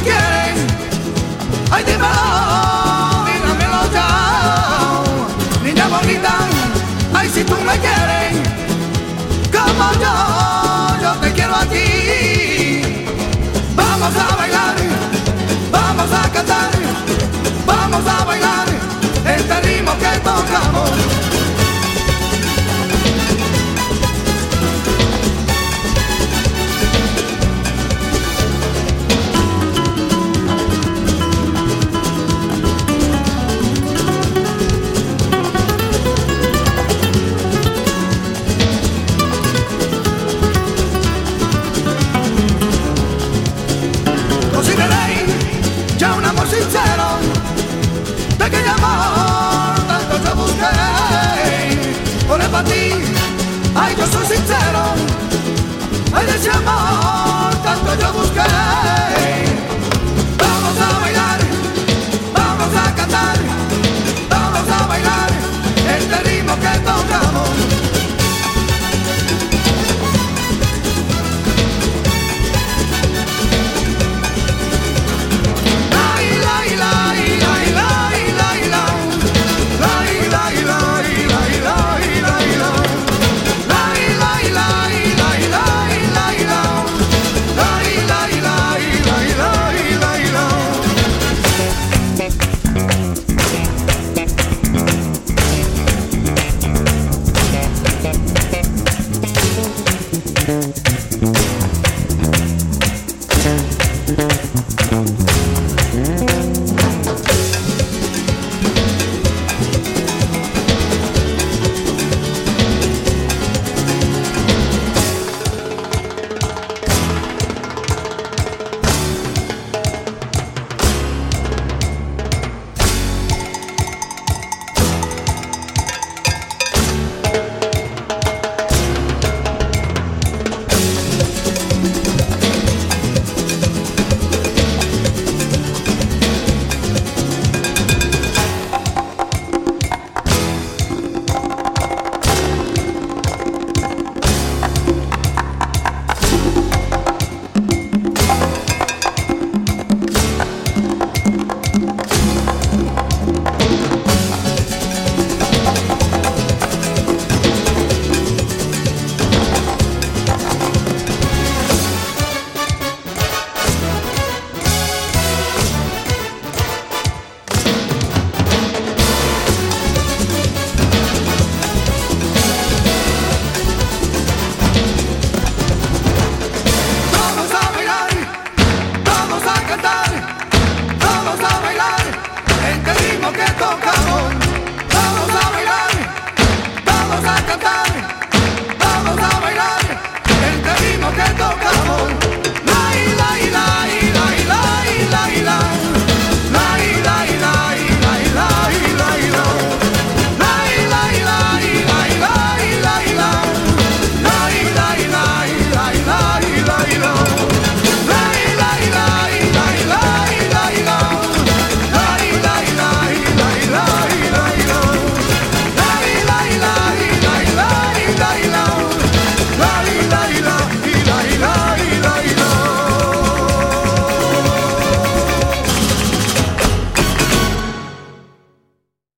quieres, ay dímelo ya, niña bonita, ay si tú me quieres, como yo te quiero a ti. Vamos a bailar, vamos a cantar, vamos a bailar este ritmo que tocamos. Ya un amor sincero, de aquel amor tanto yo busqué. Por para ti, ay yo soy sincero, ay de ese amor